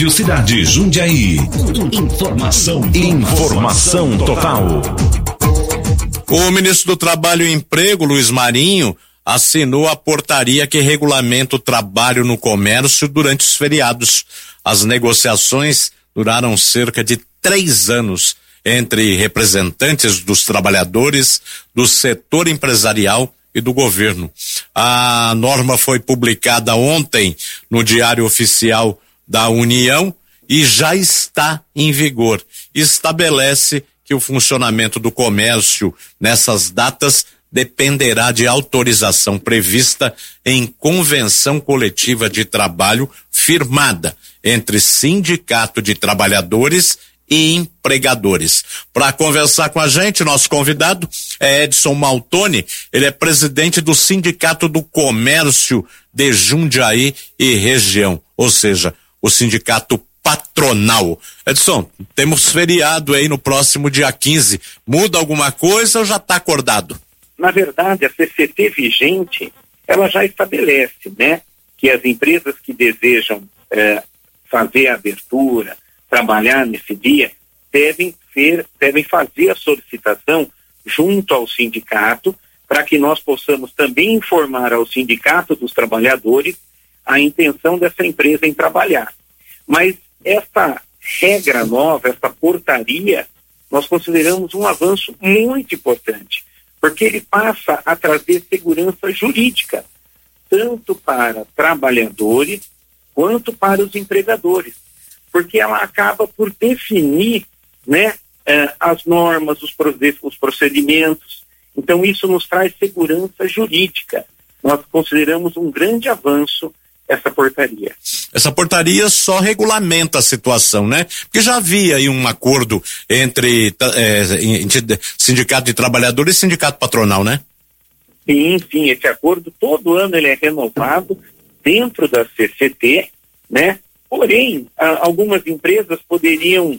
Rádio Cidade Jundiaí. Informação total. O ministro do Trabalho e Emprego, Luiz Marinho, assinou a portaria que regulamenta o trabalho no comércio durante os feriados. As negociações duraram cerca de 3 anos entre representantes dos trabalhadores, do setor empresarial e do governo. A norma foi publicada ontem no Diário Oficial da União e já está em vigor. Estabelece que o funcionamento do comércio nessas datas dependerá de autorização prevista em convenção coletiva de trabalho firmada entre Sindicato de Trabalhadores e empregadores. Para conversar com a gente, nosso convidado é Edson Maltoni, ele é presidente do Sindicato do Comércio de Jundiaí e região, ou seja, o sindicato patronal. Edson, temos feriado aí no próximo dia 15, muda alguma coisa ou já está acordado? Na verdade, a CCT vigente, ela já estabelece, né, que as empresas que desejam fazer a abertura, trabalhar nesse dia, devem fazer a solicitação junto ao sindicato, para que nós possamos também informar ao sindicato dos trabalhadores a intenção dessa empresa em trabalhar. Mas essa regra nova, essa portaria, nós consideramos um avanço muito importante, porque ele passa a trazer segurança jurídica, tanto para trabalhadores quanto para os empregadores, porque ela acaba por definir, né, as normas, os procedimentos. Então isso nos traz segurança jurídica. Nós consideramos um grande avanço essa portaria. Essa portaria só regulamenta a situação, né? Porque já havia aí um acordo entre sindicato de trabalhadores e sindicato patronal, né? Sim, esse acordo todo ano ele é renovado dentro da CCT, né? Porém, algumas empresas poderiam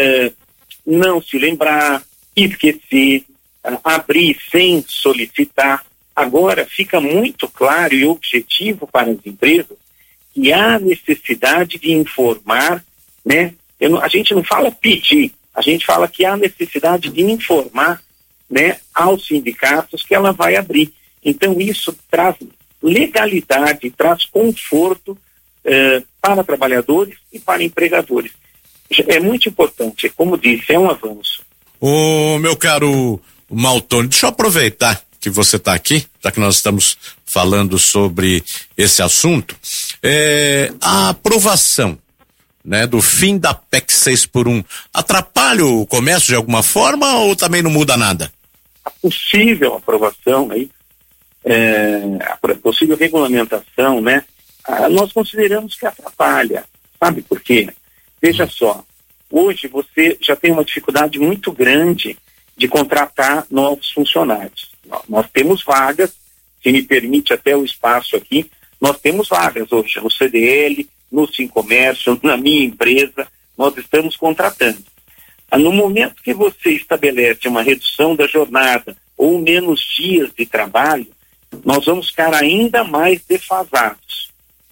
não se lembrar, esquecer, abrir sem solicitar. Agora fica muito claro e objetivo para as empresas que há necessidade de informar, né? A gente não fala pedir, a gente fala que há necessidade de informar, né, aos sindicatos que ela vai abrir. Então isso traz legalidade, traz conforto para trabalhadores e para empregadores. É muito importante, como disse, é um avanço. Ô, meu caro Maltoni, deixa eu aproveitar que você está aqui, já que nós estamos falando sobre esse assunto, a aprovação, né, do fim da PEC 6x1 atrapalha o comércio de alguma forma ou também não muda nada? A possível aprovação aí, a possível regulamentação, né, nós consideramos que atrapalha. Sabe por quê? Veja só, hoje você já tem uma dificuldade muito grande de contratar novos funcionários. Nós temos vagas, se me permite até o espaço aqui, nós temos vagas hoje no CDL, no Sincomércio, na minha empresa, nós estamos contratando. No momento que você estabelece uma redução da jornada ou menos dias de trabalho, nós vamos ficar ainda mais defasados.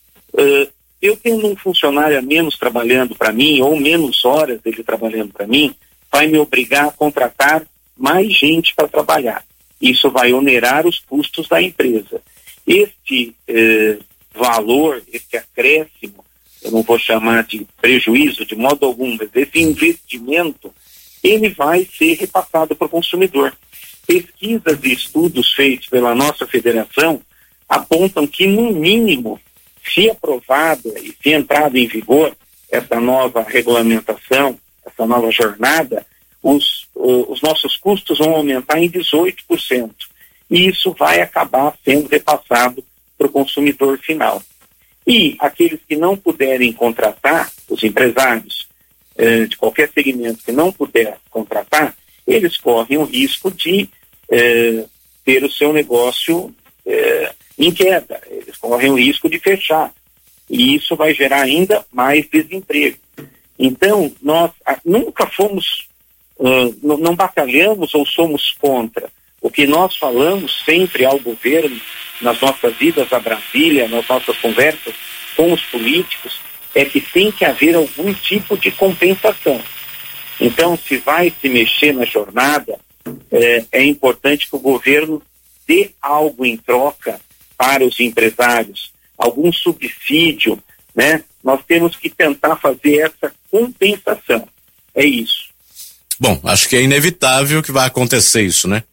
Eu tendo um funcionário a menos trabalhando para mim, ou menos horas ele trabalhando para mim, vai me obrigar a contratar mais gente para trabalhar. Isso vai onerar os custos da empresa. Este valor, este acréscimo, eu não vou chamar de prejuízo de modo algum, mas esse investimento, ele vai ser repassado para o consumidor. Pesquisas e estudos feitos pela nossa federação apontam que, no mínimo, se aprovada e se entrada em vigor essa nova regulamentação, essa nova jornada, os nossos custos vão aumentar em 18%. E isso vai acabar sendo repassado para o consumidor final. E aqueles que não puderem contratar, os empresários de qualquer segmento que não puder contratar, eles correm o risco de ter o seu negócio em queda, eles correm o risco de fechar, e isso vai gerar ainda mais desemprego. Então, nós nunca fomos, não batalhamos ou somos contra. O que nós falamos sempre ao governo, nas nossas idas a Brasília, nas nossas conversas com os políticos, é que tem que haver algum tipo de compensação. Então, se vai se mexer na jornada, é importante que o governo dê algo em troca para os empresários, algum subsídio, né? Nós temos que tentar fazer essa compensação. É isso. Bom, acho que é inevitável que vai acontecer isso, né?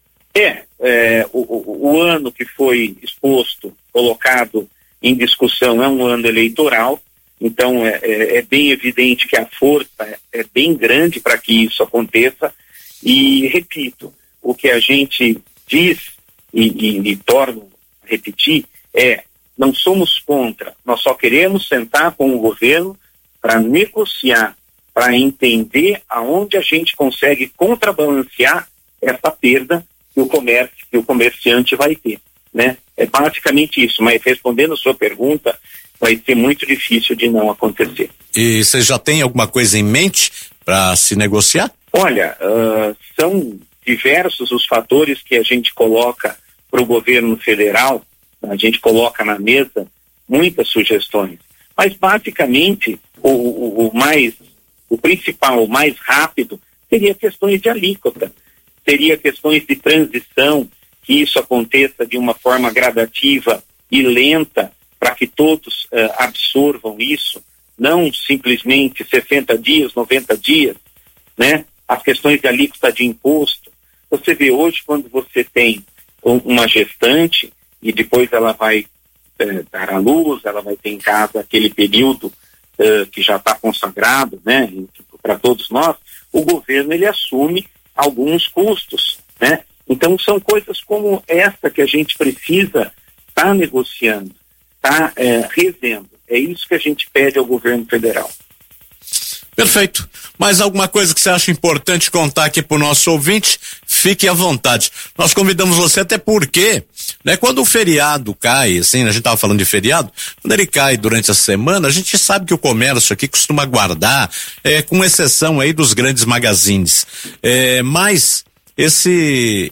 O ano que foi exposto, colocado em discussão, é um ano eleitoral, então é bem evidente que a força é bem grande para que isso aconteça. E, repito, o que a gente diz e torno a repetir não somos contra, nós só queremos sentar com o governo para negociar, para entender aonde a gente consegue contrabalancear essa perda que o comerciante vai ter, né? É basicamente isso, mas respondendo a sua pergunta, vai ser muito difícil de não acontecer. E você já tem alguma coisa em mente para se negociar? Olha, são diversos os fatores que a gente coloca para o governo federal, a gente coloca na mesa muitas sugestões, mas basicamente o principal, o mais rápido, seria questões de alíquota, seria questões de transição, que isso aconteça de uma forma gradativa e lenta, para que todos absorvam isso, não simplesmente 60 dias, 90 dias, né? As questões de alíquota de imposto. Você vê hoje, quando você tem uma gestante e depois ela vai dar à luz, ela vai ter em casa aquele período que já está consagrado, né? Para todos nós, o governo ele assume alguns custos, né? Então são coisas como essa que a gente precisa estar negociando, revendo. É isso que a gente pede ao governo federal. Perfeito. Mais alguma coisa que você acha importante contar aqui para o nosso ouvinte? Fique à vontade. Nós convidamos você até porque, né, quando o feriado cai, assim, a gente estava falando de feriado, quando ele cai durante a semana, a gente sabe que o comércio aqui costuma guardar, com exceção aí dos grandes magazines. Mas esse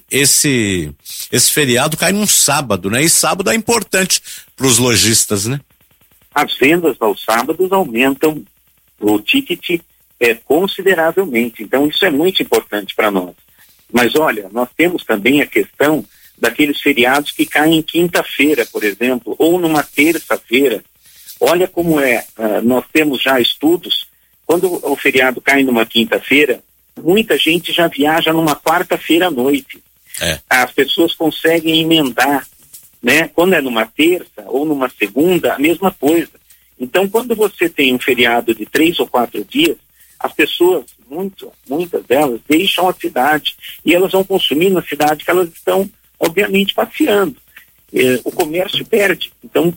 feriado cai num sábado, né? E sábado é importante para os lojistas, né? As vendas aos sábados aumentam o ticket consideravelmente, então isso é muito importante para nós. Mas olha, nós temos também a questão daqueles feriados que caem em quinta-feira, por exemplo, ou numa terça-feira. Olha como nós temos já estudos, quando o feriado cai numa quinta-feira, muita gente já viaja numa quarta-feira à noite. As pessoas conseguem emendar, né? Quando é numa terça ou numa segunda, a mesma coisa. Então, quando você tem um feriado de 3 ou 4 dias, as pessoas, muitas delas, deixam a cidade e elas vão consumir na cidade que elas estão, obviamente, passeando. O comércio perde. Então,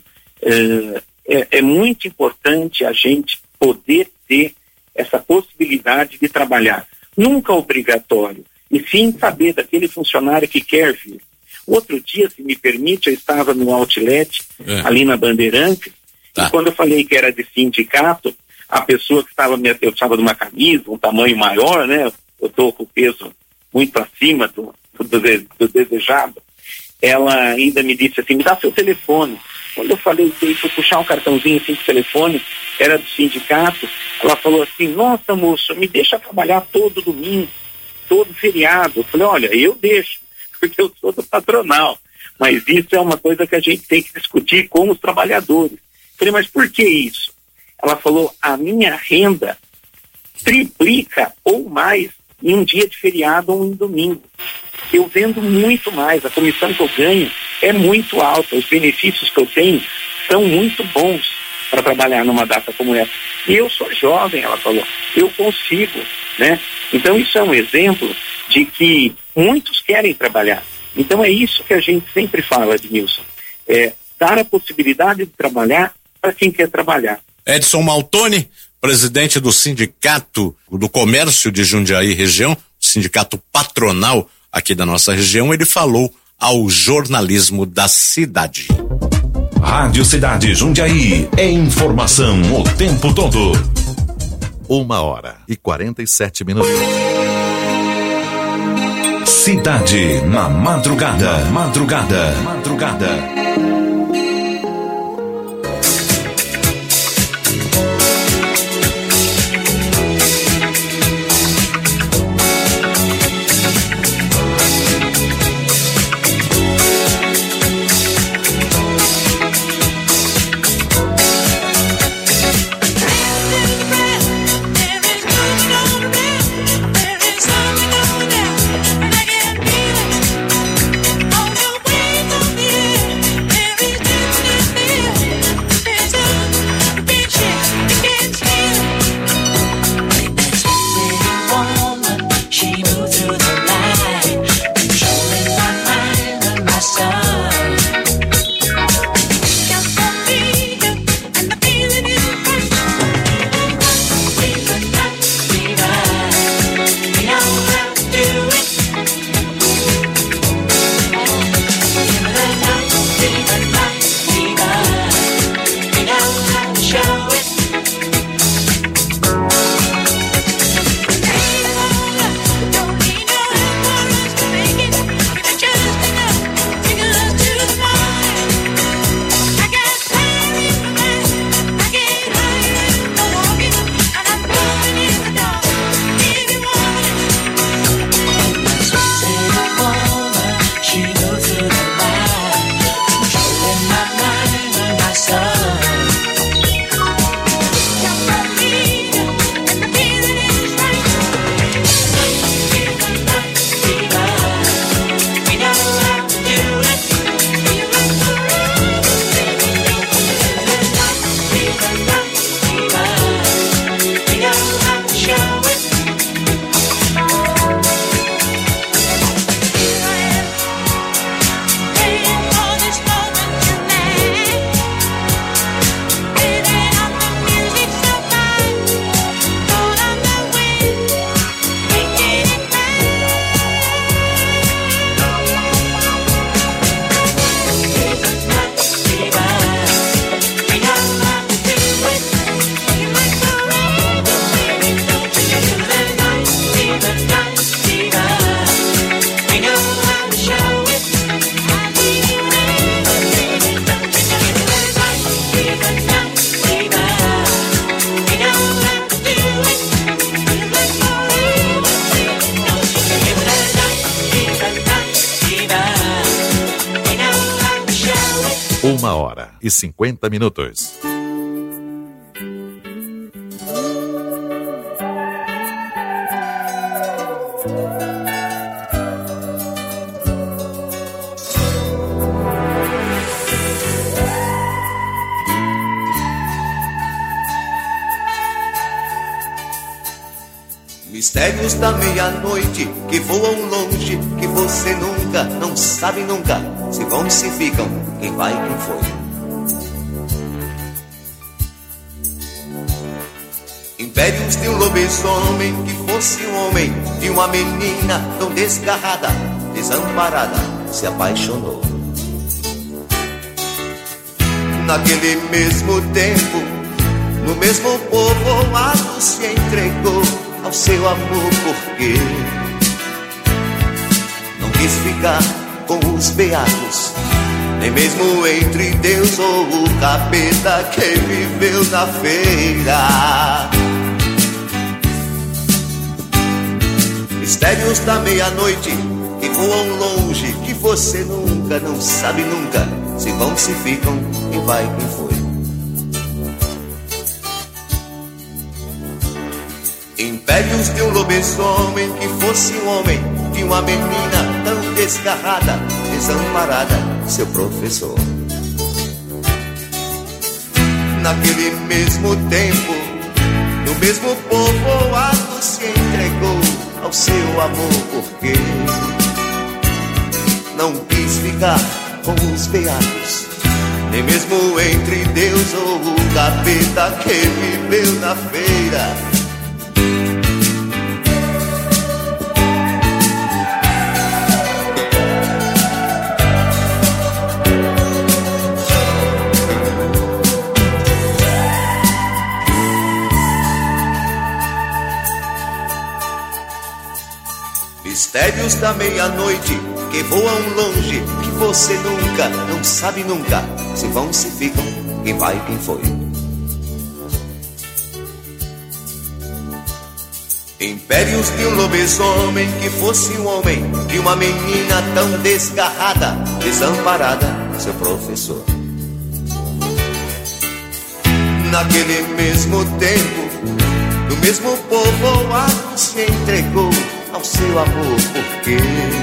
é muito importante a gente poder ter essa possibilidade de trabalhar. Nunca obrigatório, e sim saber daquele funcionário que quer vir. Outro dia, se me permite, eu estava no outlet, ali na Bandeirantes, e quando eu falei que era de sindicato, a pessoa que estava, eu estava de uma camisa, um tamanho maior, né? Eu estou com o peso muito acima do desejado. Ela ainda me disse assim, me dá seu telefone. Quando eu falei que fui puxar um cartãozinho assim com o telefone, era do sindicato, ela falou assim, nossa moço, me deixa trabalhar todo domingo, todo feriado. Eu falei, olha, eu deixo, porque eu sou do patronal. Mas isso é uma coisa que a gente tem que discutir com os trabalhadores. Falei, mas por que isso? Ela falou, a minha renda triplica ou mais em um dia de feriado ou em domingo. Eu vendo muito mais, a comissão que eu ganho é muito alta, os benefícios que eu tenho são muito bons para trabalhar numa data como essa. E eu sou jovem, ela falou, eu consigo, né? Então isso é um exemplo de que muitos querem trabalhar. Então é isso que a gente sempre fala, Edmilson, dar a possibilidade de trabalhar para quem quer trabalhar. Edson Maltoni, presidente do Sindicato do Comércio de Jundiaí região, sindicato patronal aqui da nossa região, ele falou ao jornalismo da cidade. Rádio Cidade Jundiaí, é informação o tempo todo. 1h47. Cidade na madrugada. 1h50. Mistérios da meia-noite que voam longe, que você nunca, não sabe nunca, se vão, se ficam, quem vai, quem foi. Impérios de um lobisomem que fosse um homem, de uma menina tão desgarrada, desamparada, se apaixonou. Naquele mesmo tempo, no mesmo povoado se entregou ao seu amor, porque não quis ficar com os beatos, nem mesmo entre Deus ou o capeta que viveu na feira. Mistérios da meia-noite que voam longe, que você nunca, não sabe nunca, se vão, se ficam, quem vai, quem foi. Impérios de um lobisomem que fosse um homem, de uma menina tão desgarrada, desamparada, seu professor. Naquele mesmo tempo, no mesmo povoado se entregou ao seu amor, porque não quis ficar com os beatos, nem mesmo entre Deus ou o capeta que viveu na feira. Mistérios da meia-noite que voam longe, que você nunca, não sabe nunca, se vão, se ficam, quem vai, quem foi. Impérios de um lobisomem que fosse um homem, de uma menina tão desgarrada, desamparada, seu professor. Naquele mesmo tempo, no mesmo povoado se entregou ao seu amor, porque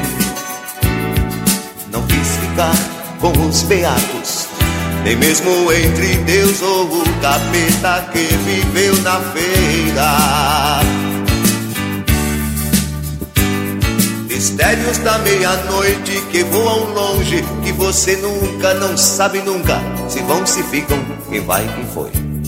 não quis ficar com os beatos, nem mesmo entre Deus ou o capeta que viveu na feira. Mistérios da meia-noite que voam longe, que você nunca, não sabe nunca, se vão, se ficam, quem vai, quem foi.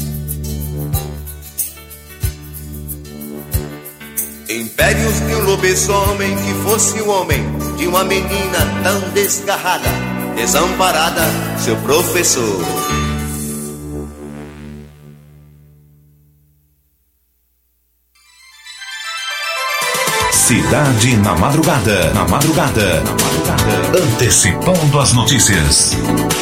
Impérios de um lobisomem que fosse um homem, de uma menina tão desgarrada, desamparada, seu professor. Cidade na madrugada, na madrugada, na madrugada. Antecipando as notícias.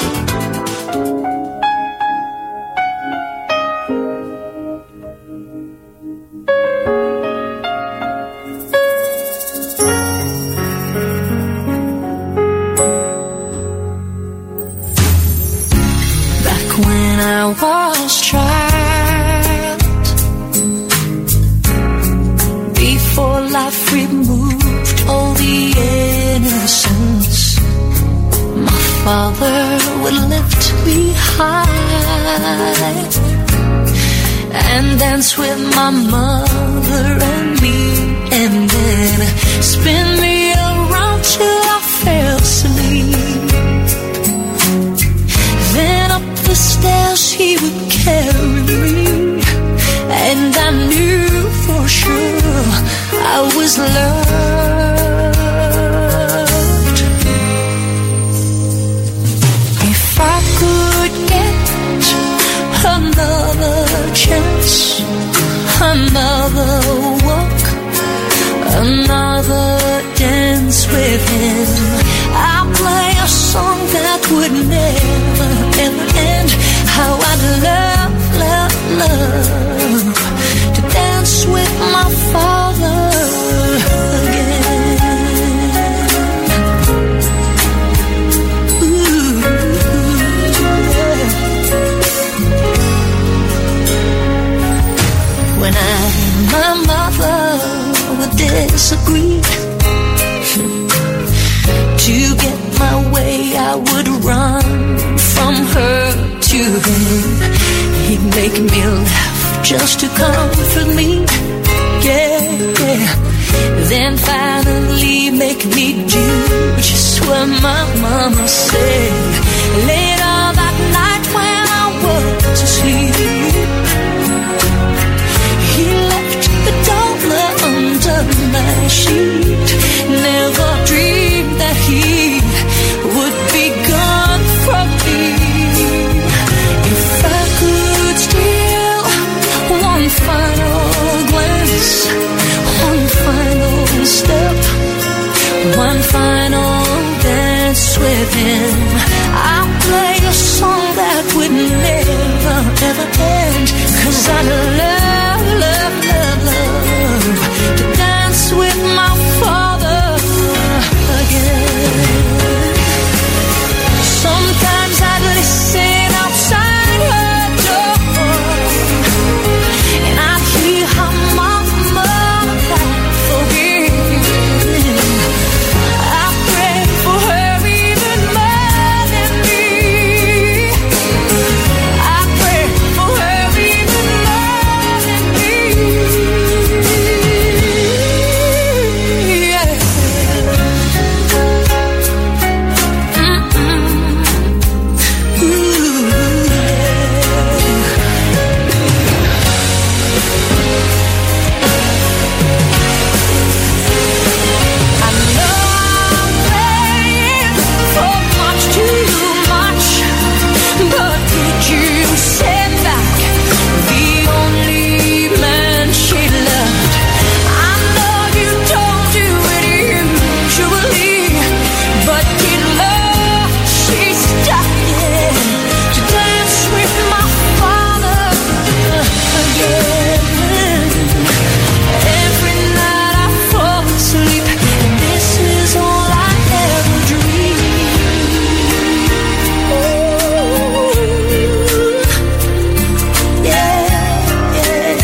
And dance with my mother and me, and then spin me around till I fell asleep. Then up the stairs he would carry me, and I knew for sure I was loved. If I could get another chance, another walk, another dance with him, I'll play a song that would never ever end. How I'd love, love, love to dance with my father again. Ooh, yeah. disagreed. To get my way, I would run from her to him. He'd make me laugh just to comfort me. Yeah, yeah. Then finally make me do just what my mama said. Later that night when I was asleep, he left the dollar under my sheet. Never dreamed that he would be gone from me. If I could steal one final glance, one final step, one final dance with him, I'll play a song that would never ever end. 'Cause I love, love, love, love to dance with my father again. Sometimes I'd listen outside her door, and I'd hear her mama cry for him. I pray for her even more than me. I pray for her even more than me. Yeah. Ooh, I know I'm praying for much too much, but could you send back the only man she loved? I know you don't do it usually, but in love she's dying to dance with my father again. Every night I fall asleep, and this is all I ever dream. Ooh, yeah, yeah,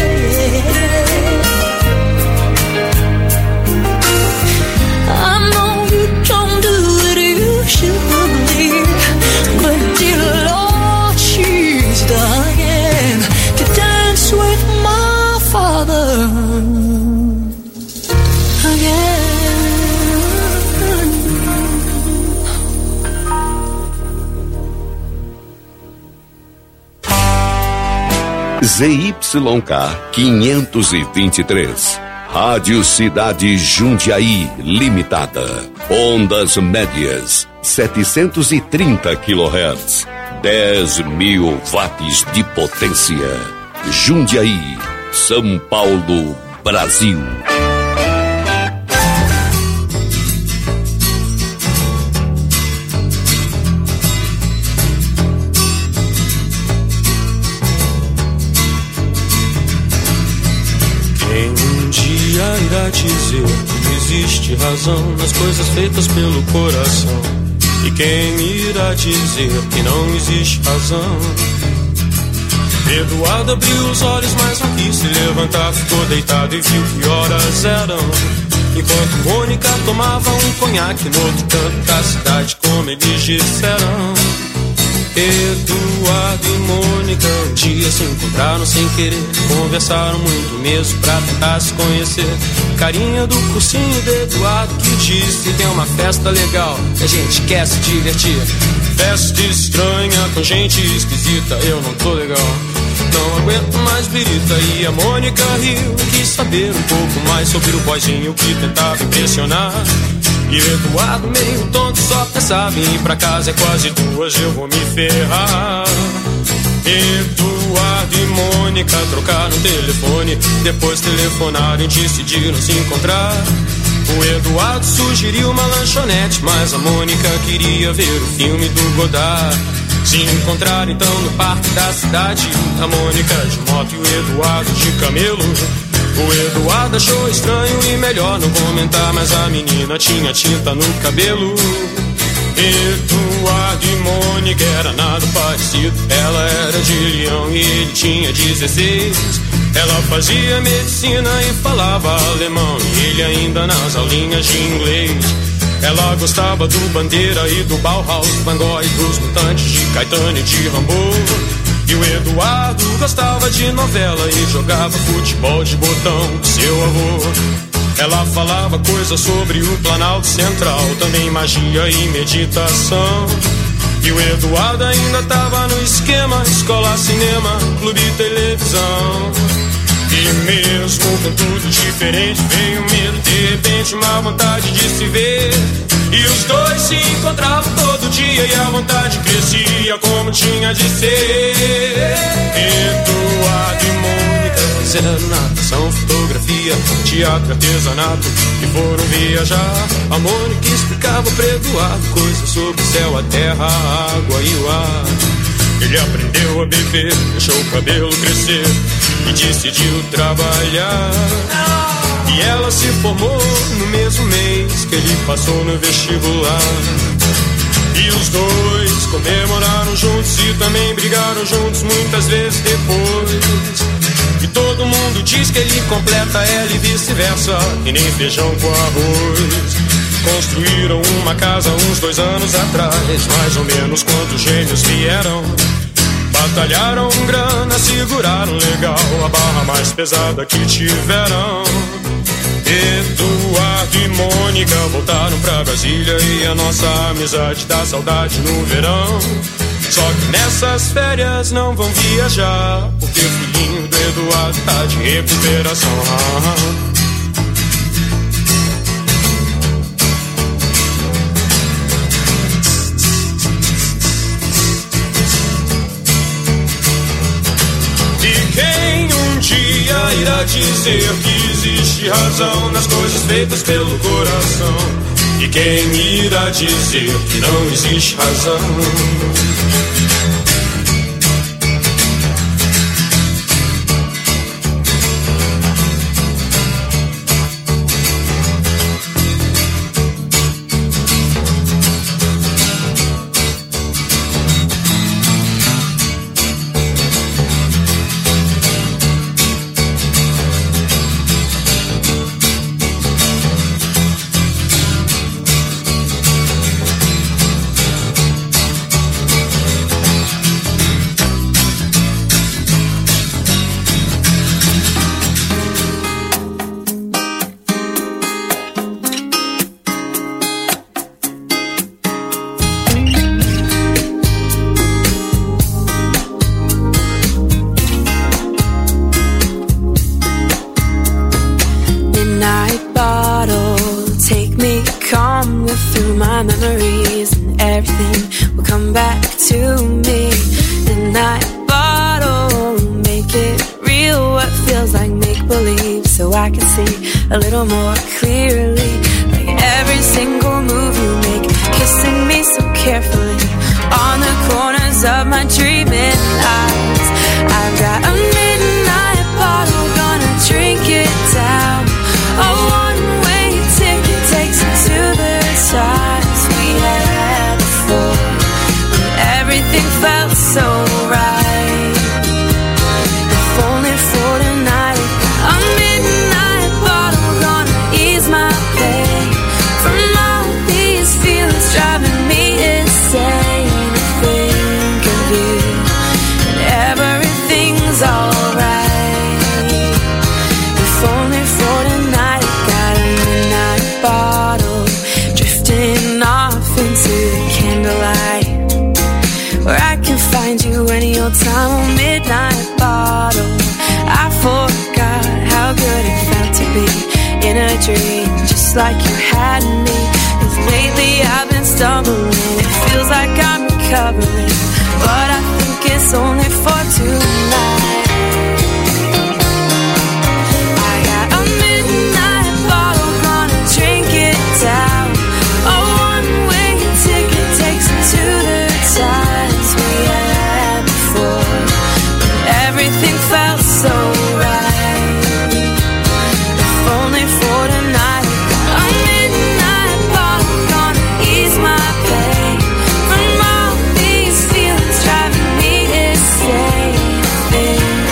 yeah. I know you don't do it usually, but dear Lord, she's dying to dance with my father again. ZYK 523, Rádio Cidade Jundiaí Limitada, ondas médias 730 kHz, 10.000 watts de potência. Jundiaí, São Paulo, Brasil. Quem um dia irá dizer que existe razão nas coisas feitas pelo coração? E quem irá dizer que não existe razão? Eduardo abriu os olhos, mas não quis se levantar. Ficou deitado e viu que horas eram. Enquanto Mônica tomava um conhaque no outro canto da cidade, como eles disseram. Eduardo e Mônica um dia se encontraram sem querer. Conversaram muito mesmo pra tentar se conhecer. Carinha do cursinho de Eduardo que disse: tem uma festa legal e a gente quer se divertir. Festa estranha com gente esquisita, eu não tô legal, não aguento mais birita. E a Mônica riu, quis saber um pouco mais sobre o boyzinho que tentava impressionar. E o Eduardo meio tonto só pensava em ir pra casa, é quase 2, eu vou me ferrar. Eduardo e Mônica trocaram telefone, depois telefonaram e decidiram se encontrar. O Eduardo sugeriu uma lanchonete, mas a Mônica queria ver o filme do Godard. Se encontraram então no parque da cidade, a Mônica de moto e o Eduardo de camelo. O Eduardo achou estranho e melhor não comentar, mas a menina tinha tinta no cabelo. Eduardo e Mônica era nada parecido, ela era de Leão e ele tinha 16. Ela fazia medicina e falava alemão, e ele ainda nas aulinhas de inglês. Ela gostava do Bandeira e do Bauhaus, Van Gogh e dos Mutantes, de Caetano e de Rambo. E o Eduardo gostava de novela e jogava futebol de botão com seu avô. Ela falava coisas sobre o Planalto Central, também magia e meditação. E o Eduardo ainda tava no esquema, escola, cinema, clube e televisão. E mesmo com tudo diferente, veio medo, de repente uma vontade de se ver. E os dois se encontravam todo dia e a vontade crescia como tinha de ser. Eduardo e Mônica fizeram natação, fotografia, teatro, artesanato e foram viajar. A Mônica explicava pro Eduardo coisas sobre o céu, a terra, a água e o ar. Ele aprendeu a beber, deixou o cabelo crescer e decidiu trabalhar. E ela se formou no mesmo mês que ele passou no vestibular. E os dois comemoraram juntos e também brigaram juntos muitas vezes depois. E todo mundo diz que ele completa ela e vice-versa, que nem feijão com arroz. Construíram uma casa uns 2 anos atrás, mais ou menos quando os gêmeos vieram. Batalharam grana, seguraram legal a barra mais pesada que tiveram. Eduardo e Mônica voltaram pra Brasília e a nossa amizade dá saudade no verão. Só que nessas férias não vão viajar, porque o filhinho do Eduardo tá de recuperação. Irá dizer que existe razão nas coisas feitas pelo coração. E quem irá dizer que não existe razão? A little more clearly, like every single move you make, kissing me so carefully on the corners of my dreaming eyes. I've got a midnight bottle, gonna drink it down. A one-way ticket takes me to the times we had before, when everything felt so right. If only for tonight, a midnight bottle gonna ease my pain from all these feelings driving me insane. To think of you and everything's alright. If only for tonight, got a midnight bottle drifting off into the candlelight, where I can find you any old time. A midnight bottle, I forgot how good it felt to be in a dream, just like you had me. 'Cause lately I've been stumbling, it feels like I'm recovering, but I think it's only for tonight. I got a midnight bottle, gonna drink it down. A one-way ticket takes me to the times we had before, when everything felt so right. If only for tonight, a midnight bottle gonna ease my pain from all these feelings driving me insane. Think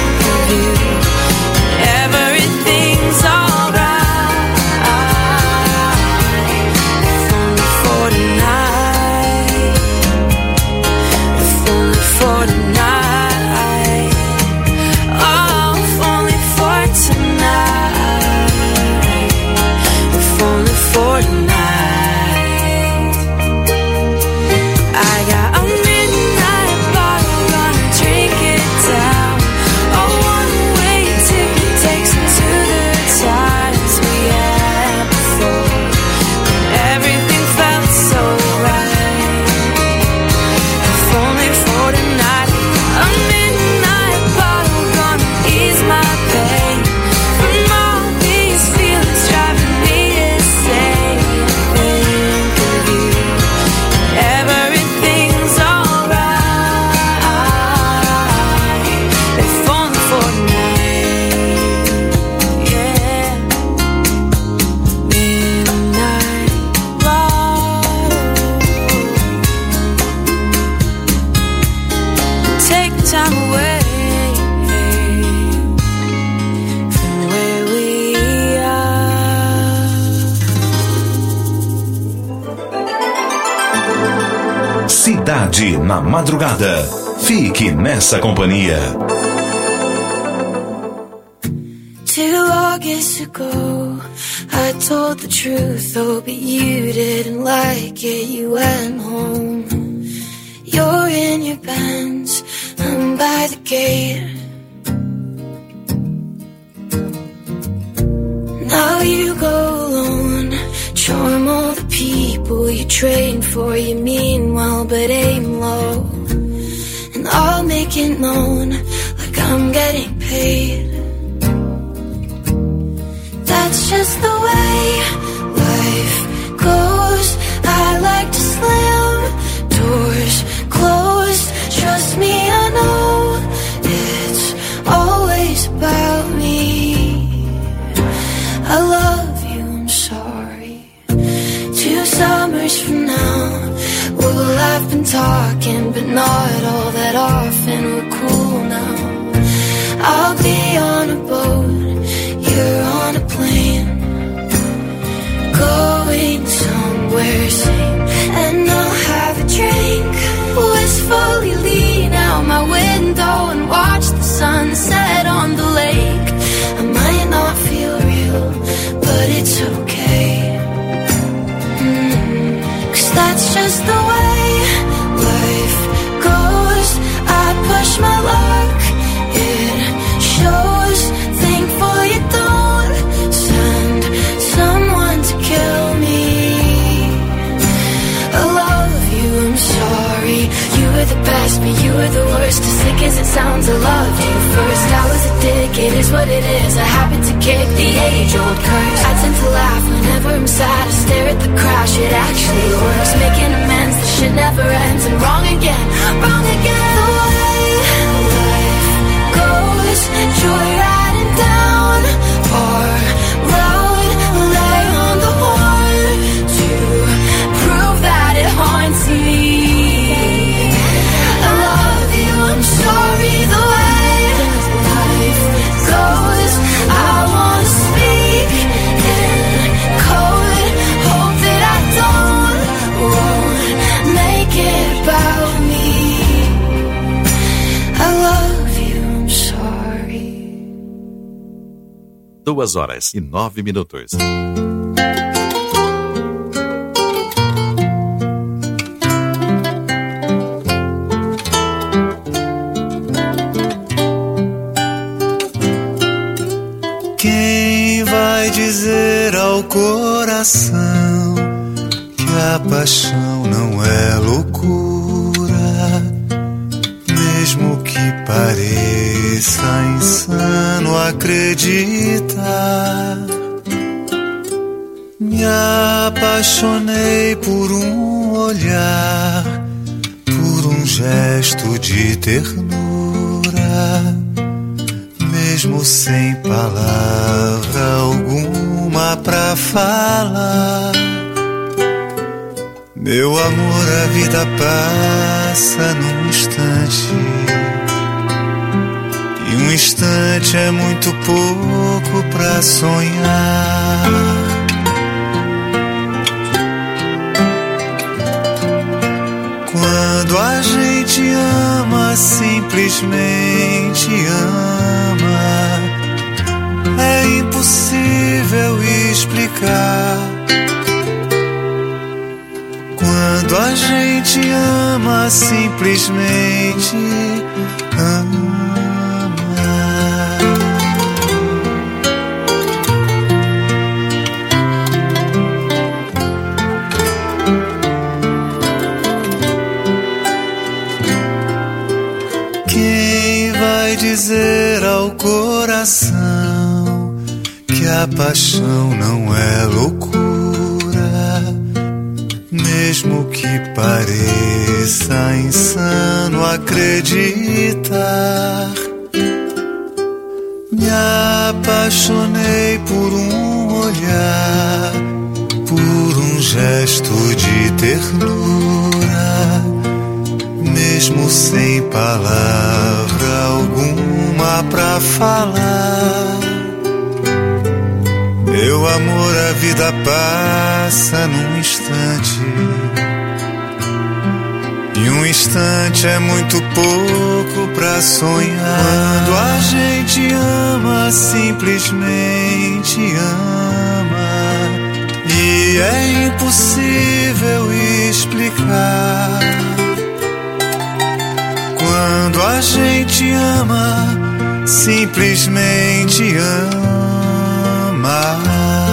Cidade na Madrugada. Fique nessa companhia. 2 August ago, I told the truth, oh, but you didn't like it, you went home. You're in your Benz, I'm by the gate. Now you go alone, charm all the people you train for, you mean well but aim low. And I'll make it known like I'm getting paid. That's just the way life goes. I like to slam doors closed. Trust me, I know it's always about me. I love you, I'm sorry. 2 summers from now, we'll have been talking, but not all that often. We're cool now. I'll be on a boat, you're on a plane, going somewhere sane. And I'll have a drink, wistfully lean out my window and watch the sunset on the lake. I might not feel real, but it's okay. 'Cause that's just the way life goes. I push my luck, it shows. Thankful you don't send someone to kill me. I love you, I'm sorry. You were the best, but you were the worst. As sick as it sounds, I loved you first. I was a dick, it is what it is. I happen to kick the age-old curse. I tend to laugh whenever I'm sad. I stare at the crash, it actually works. Making amends, the shit never ends. And wrong again, wrong again. The way life goes, joyriding down our road. Lay on the horn to prove that it haunts me. I love you, I'm sorry. The way life goes, I wanna speak in code. Hope that I won't make it about me. I love you, I'm sorry. 2h09. Quem vai dizer ao coração que a paixão não é loucura? Mesmo que pareça insano acreditar. Me apaixonei por um olhar, por um gesto de ternura. Mesmo sem palavra alguma pra falar. Meu amor, a vida passa num instante, e um instante é muito pouco pra sonhar. Quando a gente ama, simplesmente ama, é impossível explicar. Quando a gente ama, simplesmente ama. Quem vai dizer ao coração que a paixão não é loucura? Mesmo que pareça insano acreditar. Me apaixonei por um olhar, por um gesto de ternura. Mesmo sem palavra alguma pra falar. Meu amor, a vida passa num instante, e E um instante é muito pouco pra sonhar. Quando a gente ama, simplesmente ama. E é impossível explicar. Quando a gente ama, simplesmente ama.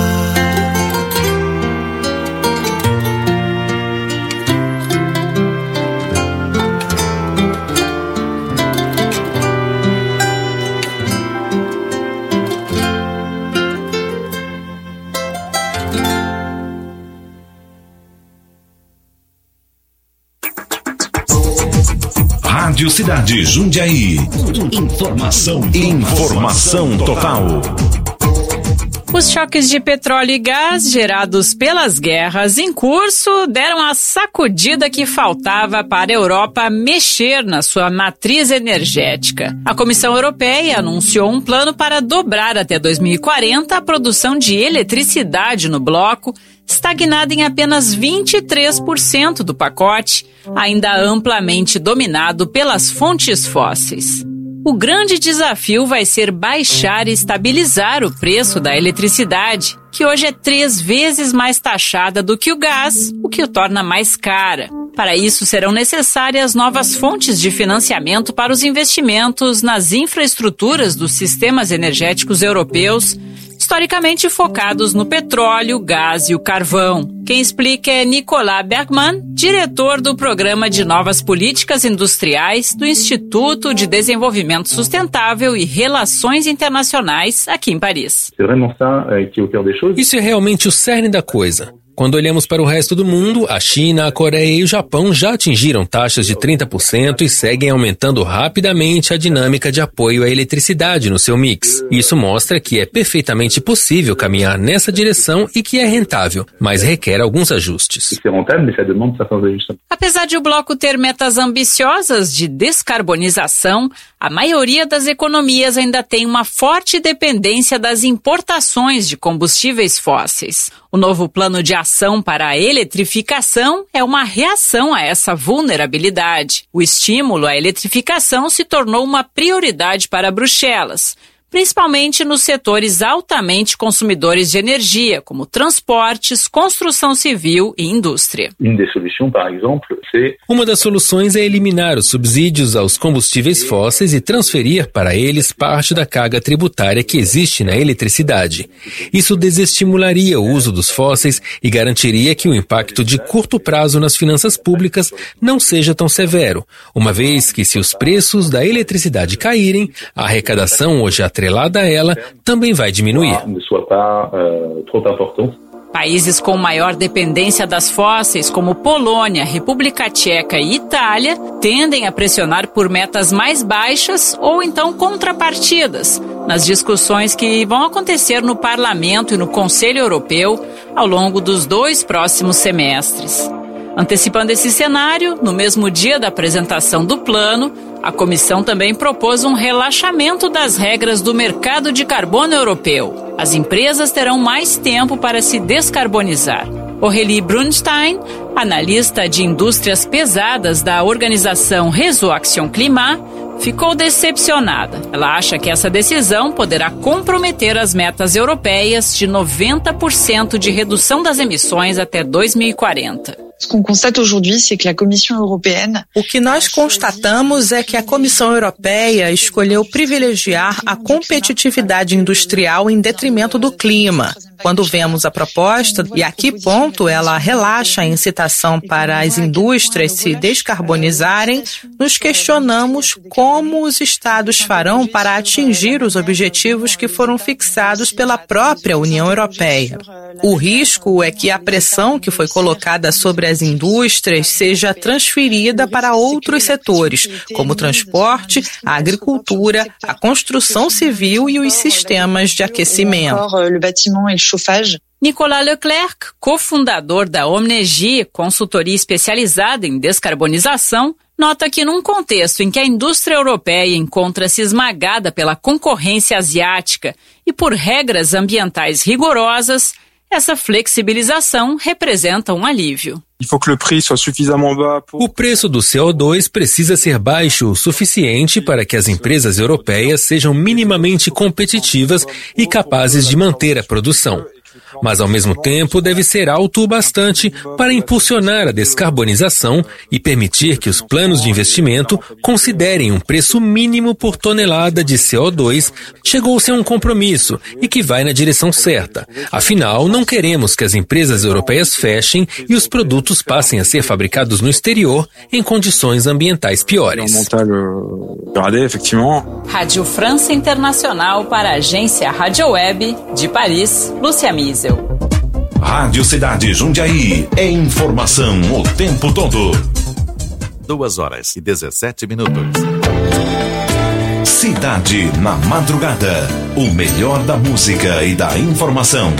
Rádio Cidade Jundiaí. Informação total. Os choques de petróleo e gás gerados pelas guerras em curso deram a sacudida que faltava para a Europa mexer na sua matriz energética. A Comissão Europeia anunciou um plano para dobrar até 2040 a produção de eletricidade no bloco, estagnada em apenas 23% do pacote, ainda amplamente dominado pelas fontes fósseis. O grande desafio vai ser baixar e estabilizar o preço da eletricidade, que hoje é 3 vezes mais taxada do que o gás, o que o torna mais cara. Para isso, serão necessárias novas fontes de financiamento para os investimentos nas infraestruturas dos sistemas energéticos europeus, historicamente focados no petróleo, gás e o carvão. Quem explica é Nicolas Bergmann, diretor do Programa de Novas Políticas Industriais do Instituto de Desenvolvimento Sustentável e Relações Internacionais aqui em Paris. Isso é realmente o cerne da coisa. Quando olhamos para o resto do mundo, a China, a Coreia e o Japão já atingiram taxas de 30% e seguem aumentando rapidamente a dinâmica de apoio à eletricidade no seu mix. Isso mostra que é perfeitamente possível caminhar nessa direção e que é rentável, mas requer alguns ajustes. Apesar de o bloco ter metas ambiciosas de descarbonização, a maioria das economias ainda tem uma forte dependência das importações de combustíveis fósseis. O novo plano de ação para a eletrificação é uma reação a essa vulnerabilidade. O estímulo à eletrificação se tornou uma prioridade para Bruxelas, principalmente nos setores altamente consumidores de energia, como transportes, construção civil e indústria. Uma das soluções é eliminar os subsídios aos combustíveis fósseis e transferir para eles parte da carga tributária que existe na eletricidade. Isso desestimularia o uso dos fósseis e garantiria que o impacto de curto prazo nas finanças públicas não seja tão severo, uma vez que se os preços da eletricidade caírem, a arrecadação hoje atrelada a ela também vai diminuir. Países com maior dependência das fósseis, como Polônia, República Tcheca e Itália, tendem a pressionar por metas mais baixas ou então contrapartidas nas discussões que vão acontecer no Parlamento e no Conselho Europeu ao longo dos 2 próximos semestres. Antecipando esse cenário, no mesmo dia da apresentação do plano, a Comissão também propôs um relaxamento das regras do mercado de carbono europeu. As empresas terão mais tempo para se descarbonizar. Aurélie Brunstein, analista de indústrias pesadas da organização Réseau Action Climat, ficou decepcionada. Ela acha que essa decisão poderá comprometer as metas europeias de 90% de redução das emissões até 2040. O que nós constatamos é que a Comissão Europeia escolheu privilegiar a competitividade industrial em detrimento do clima. Quando vemos a proposta e a que ponto ela relaxa a incitação para as indústrias se descarbonizarem, nos questionamos como os Estados farão para atingir os objetivos que foram fixados pela própria União Europeia. O risco é que a pressão que foi colocada sobre as indústrias seja transferida para outros setores, como o transporte, a agricultura, a construção civil e os sistemas de aquecimento. Nicolas Leclerc, cofundador da Omnegy, consultoria especializada em descarbonização, nota que num contexto em que a indústria europeia encontra-se esmagada pela concorrência asiática e por regras ambientais rigorosas, essa flexibilização representa um alívio. O preço do CO2 precisa ser baixo o suficiente para que as empresas europeias sejam minimamente competitivas e capazes de manter a produção. Mas, ao mesmo tempo, deve ser alto o bastante para impulsionar a descarbonização e permitir que os planos de investimento considerem um preço mínimo por tonelada de CO2. Chegou-se a um compromisso e que vai na direção certa. Afinal, não queremos que as empresas europeias fechem e os produtos passem a ser fabricados no exterior em condições ambientais piores. Rádio França Internacional para a agência Rádio Web de Paris, Lúcia Miesel. Rádio Cidade Jundiaí. É informação o tempo todo. 2h17. Cidade na Madrugada. O melhor da música e da informação.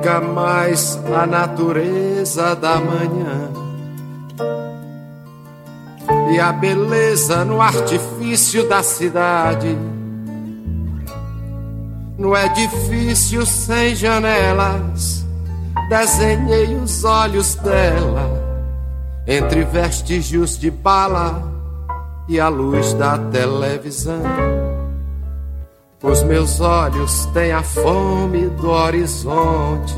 Nunca mais a natureza da manhã e a beleza no artifício da cidade. No edifício sem janelas desenhei os olhos dela entre vestígios de bala e a luz da televisão. Os meus olhos têm a fome do horizonte.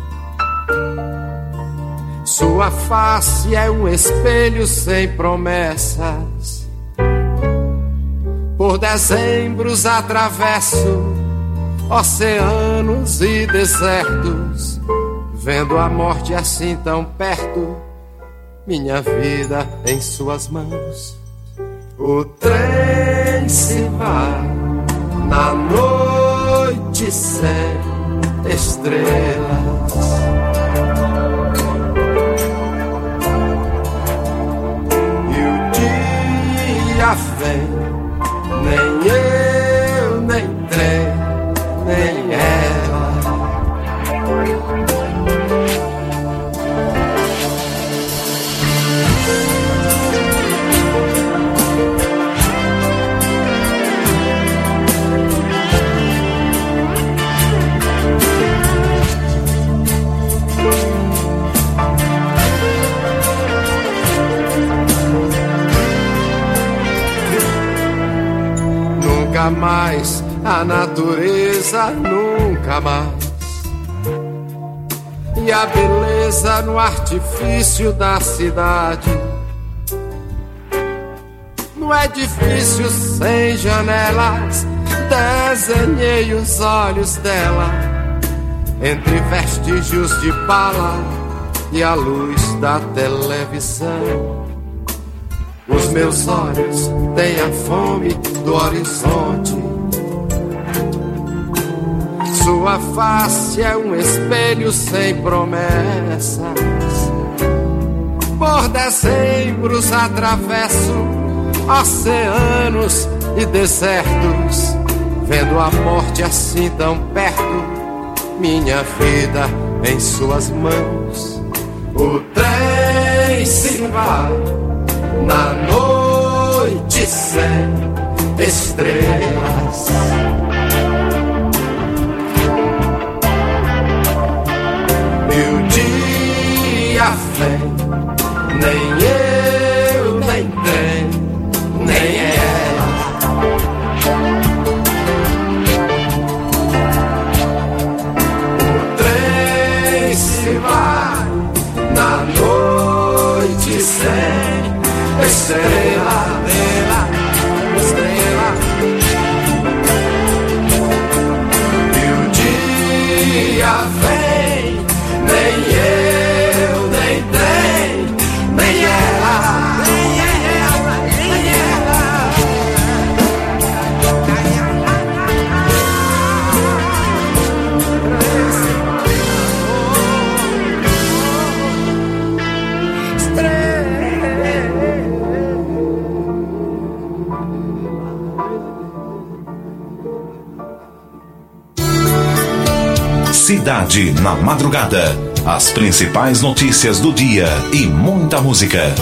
Sua face é um espelho sem promessas. Por dezembros atravesso oceanos e desertos, vendo a morte assim tão perto, minha vida em suas mãos. O trem se vai na noite sem estrelas. E o dia vem, nem eu, nem trem, nem ela. Nunca mais a natureza, nunca mais. E a beleza no artifício da cidade. No edifício sem janelas desenhei os olhos dela entre vestígios de bala e a luz da televisão. Os meus olhos têm a fome do horizonte. Sua face é um espelho sem promessas. Por dezembros atravesso oceanos e desertos, vendo a morte assim tão perto, minha vida em suas mãos. O trem se vai na noite sem estrelas. E o dia vem, nem eu, nem trem, nem ela. O trem se vai na noite sem estrela, estrela. E o dia vem, nem eu, nem trem, nem ela, nem ela, nem ela. Cidade na Madrugada. As principais notícias do dia e muita música.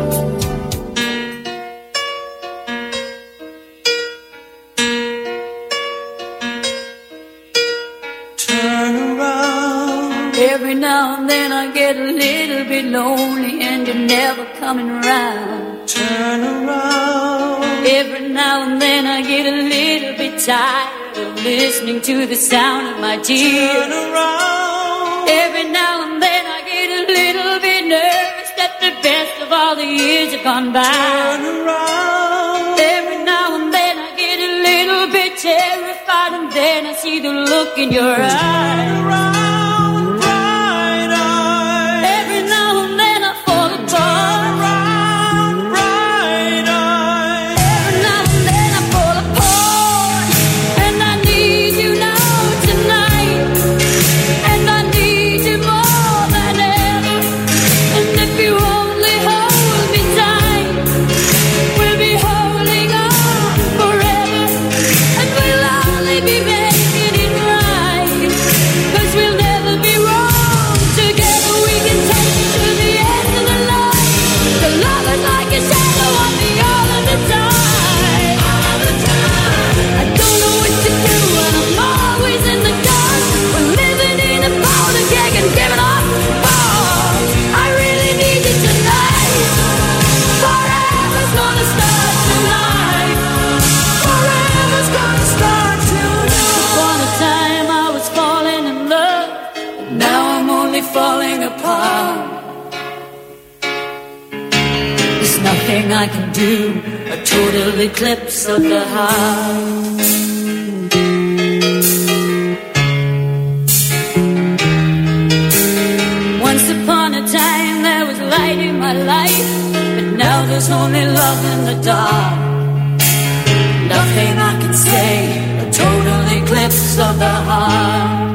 Turn around. Every now and then I get a little bit lonely and you're never coming around. Turn around. Every now and then I get a little bit tired of listening to the sound of my tears. Turn around. Every now and then I get a little bit nervous that the best of all the years have gone by. Turn around. Every now and then I get a little bit terrified and then I see the look in your eyes. Turn around, bright eyes. Every now and then I fall apart. Turn around, bright eyes. Every now and then I fall apart. And I need you now tonight. And I need you more than ever. And if you only hold me tight, we'll be holding on forever. And we'll only be making it right. 'Cause we'll falling apart. There's nothing I can do, a total eclipse of the heart. Once upon a time there was light in my life, but now there's only love in the dark. Nothing I can say, a total eclipse of the heart.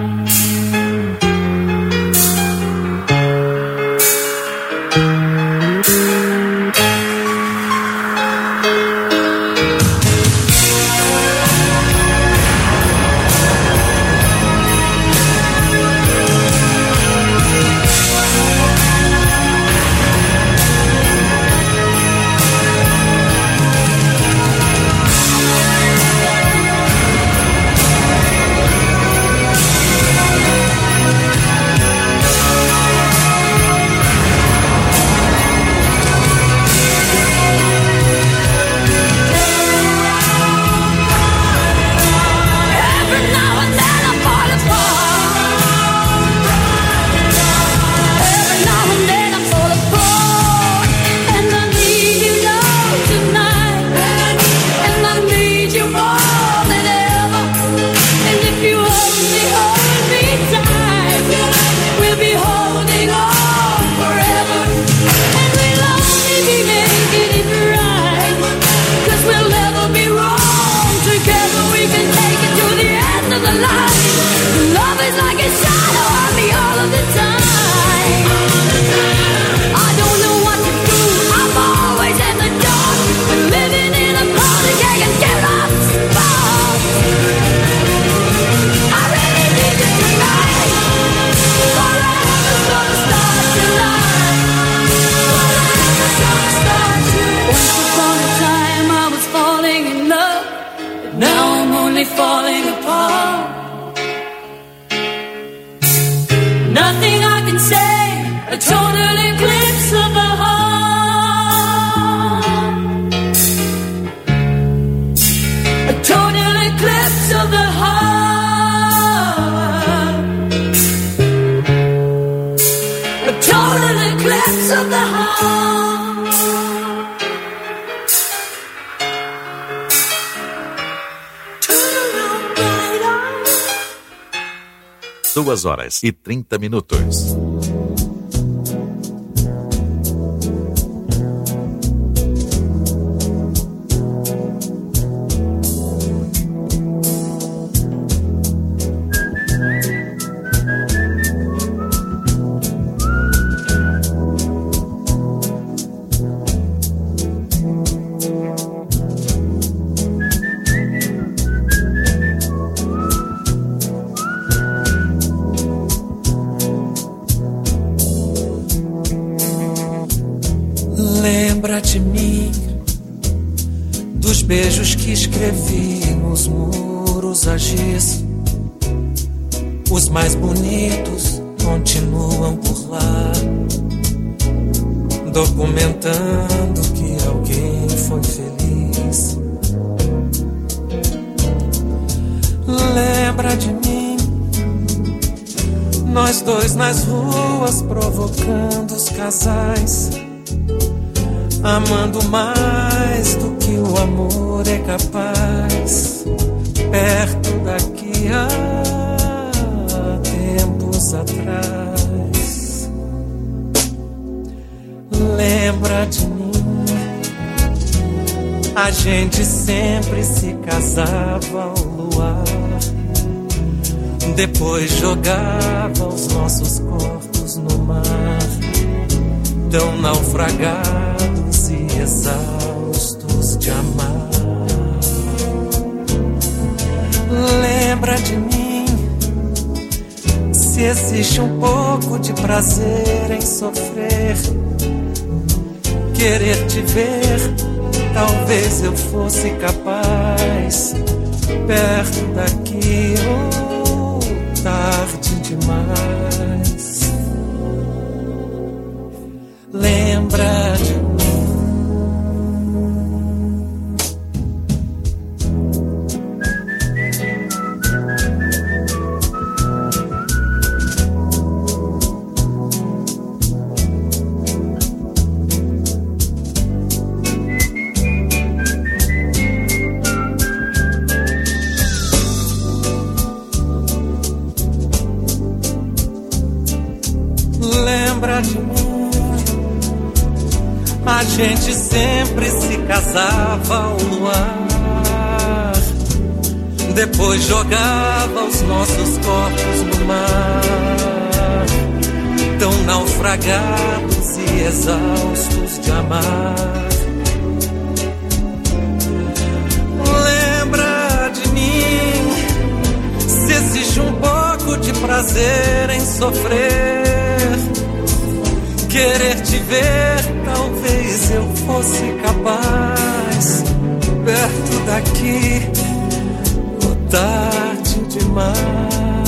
Duas horas e 30 minutos. Lembra de mim, dos beijos que escrevi nos muros a giz. Os mais bonitos continuam por lá, documentando que alguém foi feliz. Lembra de mim, nós dois nas ruas provocando os casais, amando mais do que o amor é capaz. Perto daqui há tempos atrás. Lembra de mim, a gente sempre se casava ao luar, depois jogava os nossos corpos no mar, tão naufragados e exaustos de amar. Lembra de mim, se existe um pouco de prazer em sofrer, querer te ver, talvez eu fosse capaz, perto daqui ou tarde demais. Lembra de mim. lembra de mim? A gente sempre se casava ao luar, depois jogava os nossos corpos no mar, tão naufragados e exaustos de amar. Lembra de mim? Se existe um pouco de prazer em sofrer, querer te ver, talvez eu fosse capaz. Perto daqui, ou tarde demais.